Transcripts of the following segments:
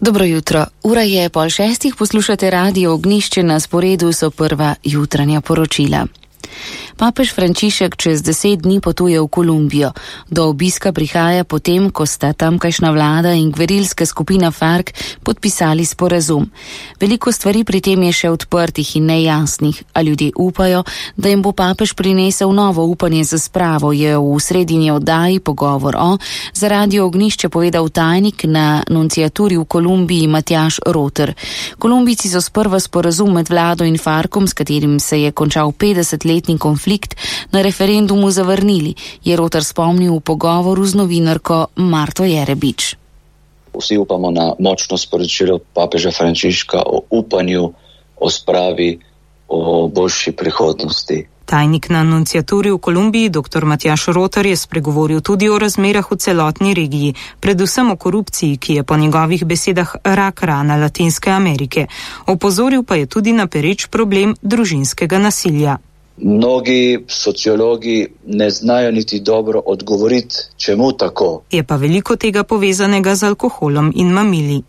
Dobro jutro. Ura je 5:30, poslušate Radio Ognjišče, na sporedu so prva jutranja poročila. Papež Frančišek čez 10 dni potuje v Kolumbijo. Do obiska prihaja potem, ko sta tamkajšnja vlada in gverilska skupina FARC podpisali sporazum. Veliko stvari pri tem je še odprtih in nejasnih, a ljudje upajo, da jim bo papež prinesel novo upanje za spravo, je v sredini oddaji Pogovor o za Radio Ognjišče povedal tajnik na nunciaturi v Kolumbiji Matjaž Roter. Kolumbijci so sprva sporazum med vlado in FARC-om, s katerim se je končal 50-letni konflikt, na referendumu zavrnili, je Roter spomnil v pogovoru z novinarko Marto Jerebič. Vsi upamo na močno sporočilo papeža Frančiška o upanju, o spravi, o boljši prihodnosti. Tajnik na nunciaturi v Kolumbiji, dr. Matjaž Roter, je spregovoril tudi o razmerah v celotni regiji, predvsem o korupciji, ki je po njegovih besedah rak rana Latinske Amerike. Opozoril pa je tudi na pereč problem družinskega nasilja. Mnogi sociologi ne znajo niti dobro odgovoriti, čemu tako. Je pa veliko tega povezanega z alkoholom in mamili.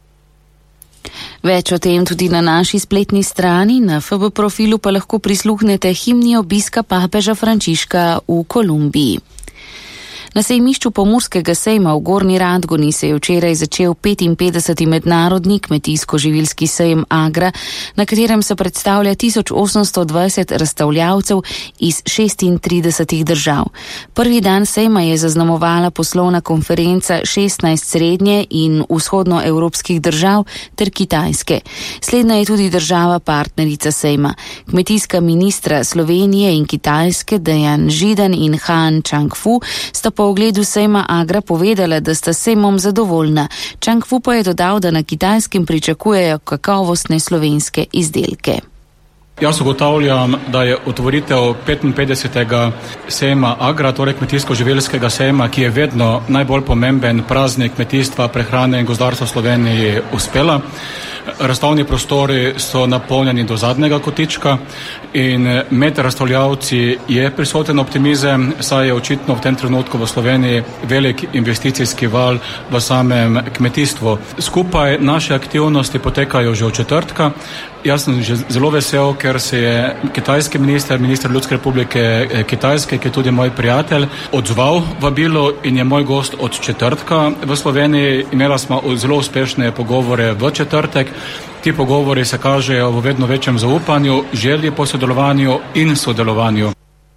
Več o tem tudi na naši spletni strani, na FB profilu pa lahko prisluhnete himni obiska papeža Frančiška v Kolumbiji. Na sejmišču Pomurskega sejma v Gornji Radgoni se je včeraj začel 55. mednarodni kmetijsko-živilski sejem Agra, na katerem se predstavlja 1820 razstavljavcev iz 36 držav. Prvi dan sejma je zaznamovala poslovna konferenca 16 srednje in vzhodnoevropskih držav ter Kitajske. Slednja je tudi država partnerica sejma. Kmetijska ministra Slovenije in Kitajske Dejan Židan in Han Changfu sta po ogledu sejma Agra povedala, da sta sejmom zadovoljna. Changfu pa je dodal, da na Kitajskem pričakujejo kakovostne slovenske izdelke. Jaz ugotavljam, da je otvoritev 55. sejma Agra, torej kmetijsko-živilskega sejma, ki je vedno najbolj pomemben praznik kmetijstva, prehrane in gozdarstva v Sloveniji, uspela. Razstavni prostori so napolnjeni do zadnjega kotička in med razstavljavci je prisoten optimizem, saj je očitno v tem trenutku v Sloveniji velik investicijski val v samem kmetijstvu. Skupaj naše aktivnosti potekajo že od četrtka. Jaz sem že zelo vesel, ker se je kitajski minister Ljudske republike Kitajske, ki je tudi moj prijatelj, odzval vabilo in je moj gost od četrtka v Sloveniji. Imela smo zelo uspešne pogovore v četrtek. Ti pogovori se kažejo v vedno večjem zaupanju, želji po sodelovanju in sodelovanju.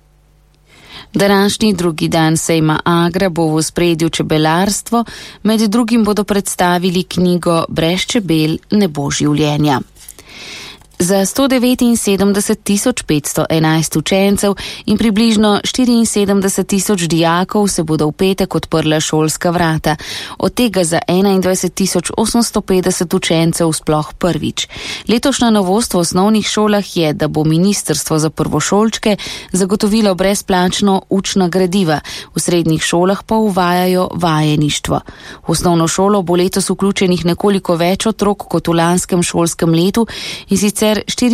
Današnji drugi dan sejma Agra bo v ospredju čebelarstvo, med drugim bodo predstavili knjigo Brez čebel ne bo življenja. Za 179.511 učencev in približno 74.000 dijakov se bodo v petek odprla šolska vrata, od tega za 21.850 učencev sploh prvič. Letošnja novost v osnovnih šolah je, da bo ministrstvo za prvošolčke zagotovilo brezplačno učna gradiva, v srednjih šolah pa uvajajo vajeništvo. V osnovno šolo bo letos vključenih nekoliko več otrok kot v lanskem šolskem letu, in sicer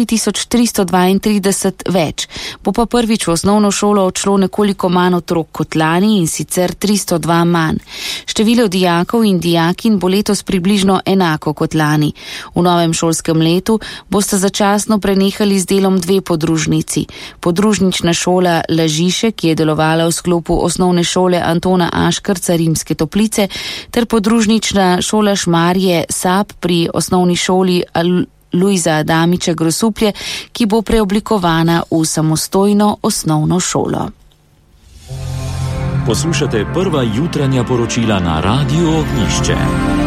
4332 več. Bo pa prvič v osnovno šolo odšlo nekoliko manj otrok kot lani, in sicer 302 manj. Število dijakov in dijakinj bo letos približno enako kot lani. V novem šolskem letu bosta začasno prenehali z delom dve podružnici. Podružnična šola Lažiše, ki je delovala v sklopu osnovne šole Antona Aškrca Rimske Toplice, ter podružnična šola Šmarje Sap pri osnovni šoli Luiza Adamiča Grosuplje, ki bo preoblikovana v samostojno osnovno šolo. Poslušate prva jutranja poročila na Radio Ognjišče.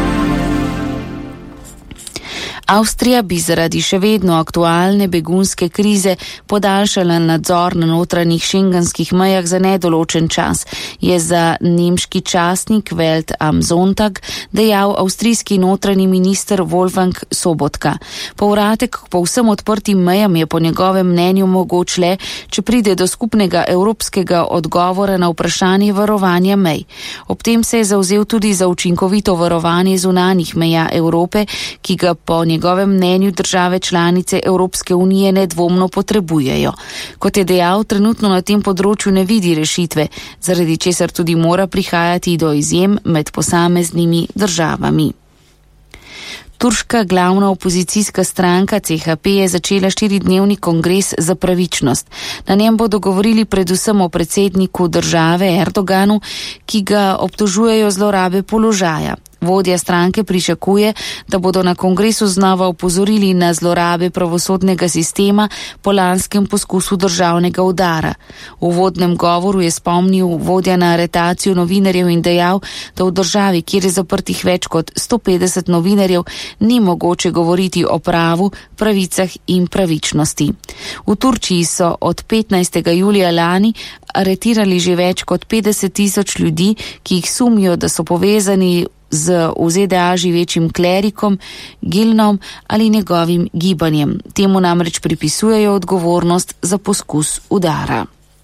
Avstrija bi zaradi še vedno aktualne begunske krize podaljšala nadzor na notranjih šengenskih mejah za nedoločen čas, je za nemški časnik Welt am Sonntag dejal avstrijski notranji minister Wolfgang Sobotka. Povratek k povsem odprtim mejam je po njegovem mnenju mogoč le, če pride do skupnega evropskega odgovora na vprašanje varovanja mej. Ob tem se je zavzel tudi za učinkovito varovanje zunanjih meja Evrope, ki ga po njegovem mnenju države članice Evropske unije nedvomno potrebujejo. Kot je dejal, trenutno na tem področju ne vidi rešitve, zaradi česar tudi mora prihajati do izjem med posameznimi državami. Turška glavna opozicijska stranka CHP je začela 4-dnevni kongres za pravičnost. Na njem bodo govorili predvsem o predsedniku države Erdoganu, ki ga obtožujejo zlorabe položaja. Vodja stranke pričakuje, da bodo na kongresu znova opozorili na zlorabe pravosodnega sistema po lanskem poskusu državnega udara. V uvodnem govoru je spomnil vodja na aretacijo novinarjev in dejal, da v državi, kjer je zaprtih več kot 150 novinarjev, ni mogoče govoriti o pravu, pravicah in pravičnosti. V Turčiji so od 15. julija lani aretirali že več kot 50,000 ljudi, ki jih sumijo, da so povezani z v ZDA živečim klerikom, Gilnom ali njegovim gibanjem. Temu namreč pripisujejo odgovornost za poskus udara.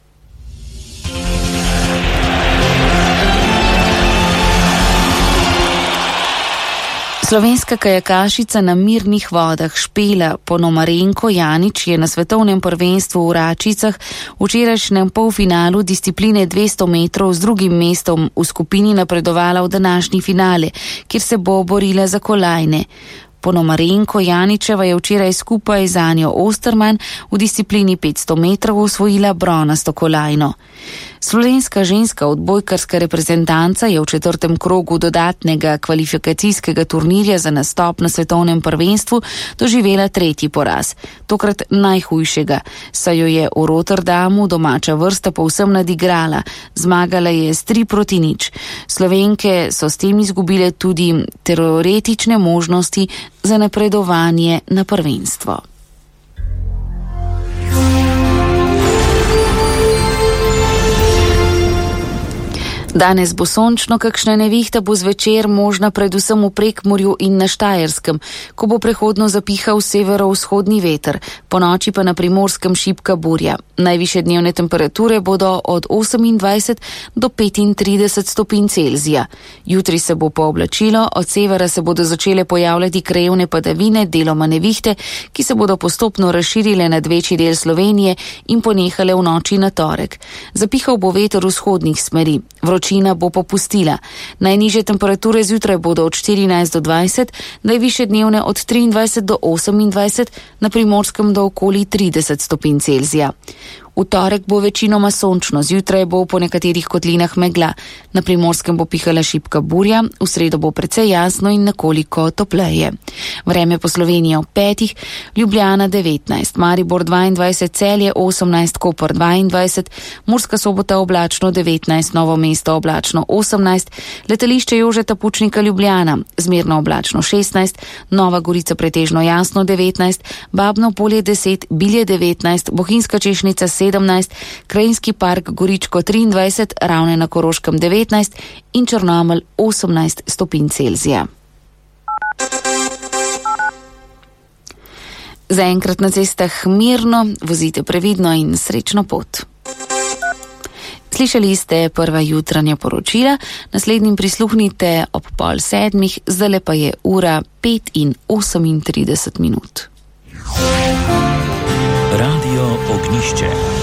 Slovenska kajakašica na mirnih vodah Špela Ponomarenko Janič je na svetovnem prvenstvu v Račicah v včerajšnjem polfinalu discipline 200 metrov z drugim mestom v skupini napredovala v današnji finale, kjer se bo borila za kolajne. Ponomarenko Janičeva je včeraj skupaj z Anjo Osterman v disciplini 500 metrov osvojila bronasto kolajno. Slovenska ženska odbojkarska reprezentanca je v 4. krogu dodatnega kvalifikacijskega turnirja za nastop na svetovnem prvenstvu doživela 3. poraz, tokrat najhujšega, saj jo je v Rotterdamu domača vrsta povsem nadigrala, zmagala je s 3-0. Slovenke so s tem izgubile tudi teoretične možnosti za napredovanje na prvenstvo. Danes bo sončno, kakšna nevihta bo zvečer možna predvsem v Prekmurju in na Štajerskem, ko bo prehodno zapihal severovzhodni veter, ponoči pa na Primorskem šibka burja. Najvišje dnevne temperature bodo od 28 do 35 stopinj Celzija. Jutri se bo pooblačilo, od severa se bodo začele pojavljati krajevne padavine, deloma nevihte, ki se bodo postopno razširile nad večji del Slovenije in ponehale v noči na torek. Zapihal bo veter vzhodnih smeri. Vročina bo popustila. Najnižje temperature zjutraj bodo od 14 do 20, najvišje dnevne od 23 do 28, na Primorskem do okoli 30 stopinj Celzija. V torek bo večinoma sončno, zjutraj bo po nekaterih kotlinah megla. Na Primorskem bo pihala šibka burja, v sredo bo precej jasno in nekoliko topleje. Vreme po Sloveniji ob 5, Ljubljana 19, Maribor 22, Celje 18, Koper 22, Murska Sobota oblačno 19, Novo mesto oblačno 18, letališče Jožeta Pučnika Ljubljana, zmerno oblačno 16, Nova Gorica pretežno jasno 19, Babno Polje 10, Bilje 19, Bohinjska Češnica 17, Krajinski park Goričko 23, Ravne na Koroškem 19 in Črnomelj 18 stopinj Celzija. Zaenkrat na cestah mirno, vozite previdno in srečno pot. Slišali ste prva jutranja poročila, naslednjim prisluhnite ob 6:30, zdaj pa je ura 5:38. Radio Ognišče.